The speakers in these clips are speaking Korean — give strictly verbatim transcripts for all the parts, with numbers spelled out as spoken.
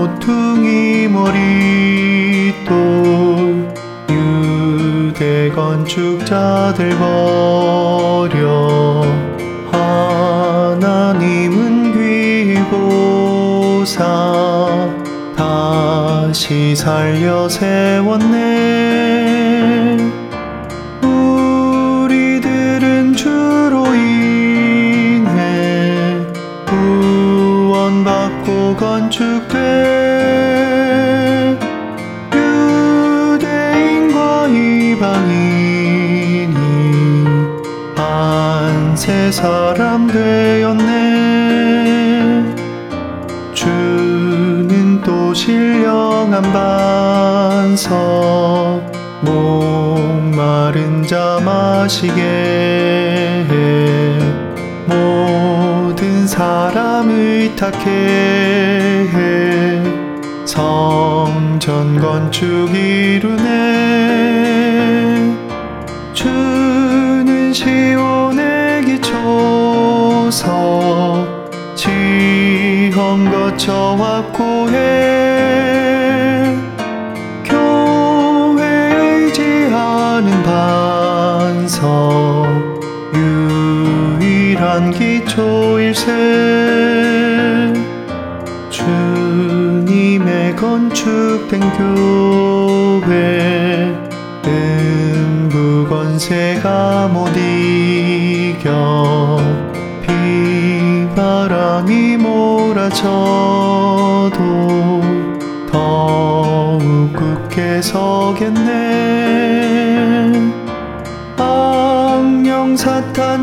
모퉁이 머리돌 유대 건축자들 버려 하나님은 귀보사 다시 살려 세웠네. 우리들은 주로 인해 구원받고 건축돼 유대인과 이방인이 한 세 사람 되었네. 주는 또 신령한 반석 목마른 자 마시게 해 모든 사람 의탁해 해 성전 건축 이루네. 주는 시온에 기초서 시험 거쳐 확고해 교회 의지하는 반석 유일한 기초일세. 주님의 건축된 교회 음부 권세가 못 이겨 비바람이 몰아쳐도 더욱 굳게 서겠네. 악령 사탄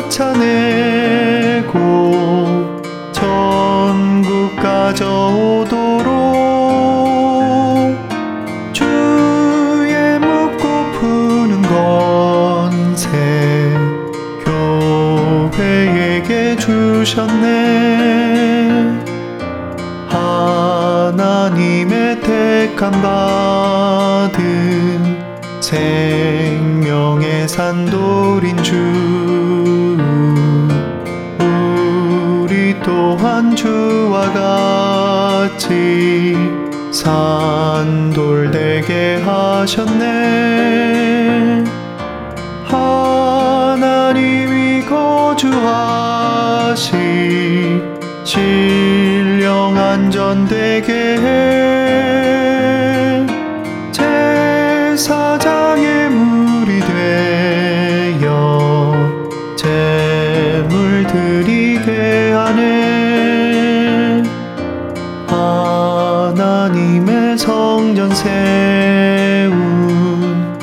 쫓아내고 천국 가져오도록 주의 묻고 푸는 권세 교회에게 주셨네. 하나님의 택함 받은 생명의 산돌인 주 우리 또한 주와 같이 산돌 되게 하셨네. 하나님이 거주하시 신령 안전되게 해 제사장의 물이 되어 제물 드리게 하네. 하나님의 성전 세운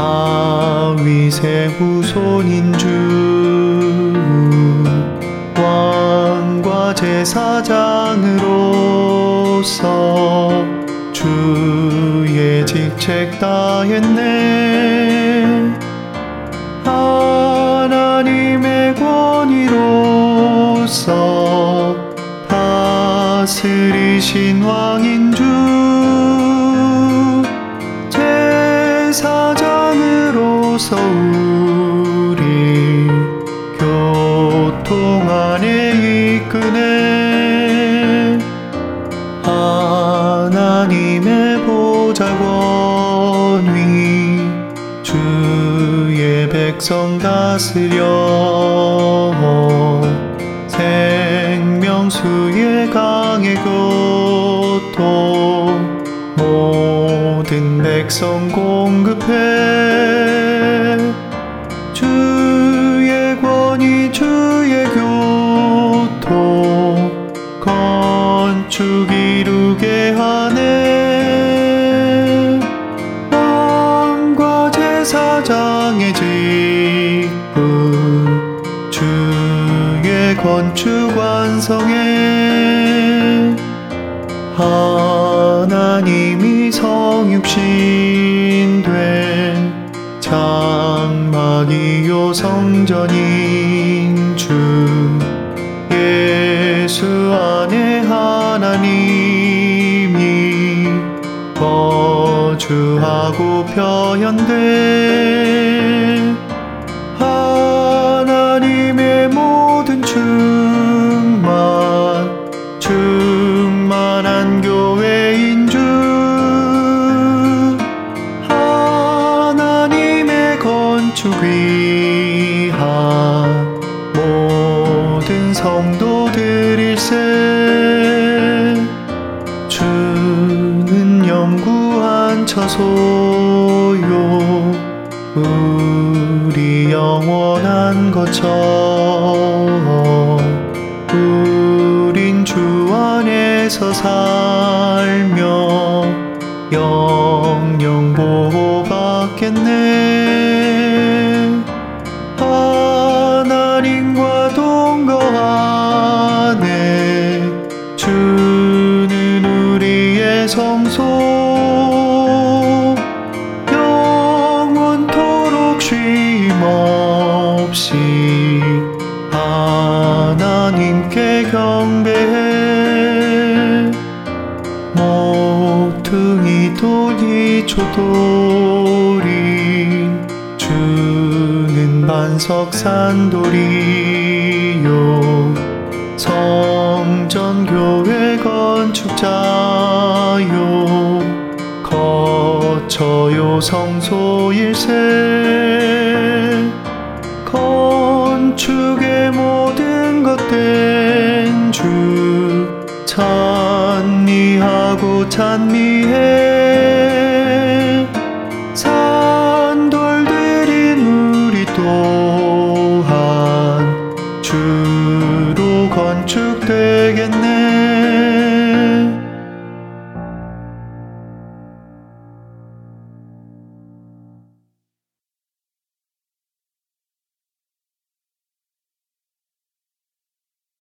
다윗의 후손인 주 왕과 제사장으로서 주의 직책 다했네. 하나님의 권위로서 다스리신 왕인 주 제사장으로서 우리 교통 안에 이끄네. 하나님의 보좌권위 주의 백성 다스려 생명수의 강의 교통 모든 백성 공급해 주의 권위 주의 교통 건축 이루게 하네. 왕과 제사장의 직분 주의 건축 완성해 하나님이 성육신 된 장막이요 성전인 주 예수 안에 하나님이 거주하고 표현된 하나님의 모든 충만 충만한 교회 바쳐소요 우리 영원한 거처 우린 주 안에서 살며 영영 보호받겠네. 하나님과 동거하네. 주는 우리의 성소 영원토록 쉼없이 하나님께 경배해. 모퉁이 돌이 조돌이 주는 반석산 돌이요 성전 교회 건축자요 거처요 성소 일세 건축의 모든 것된 주 찬미하고 찬미해.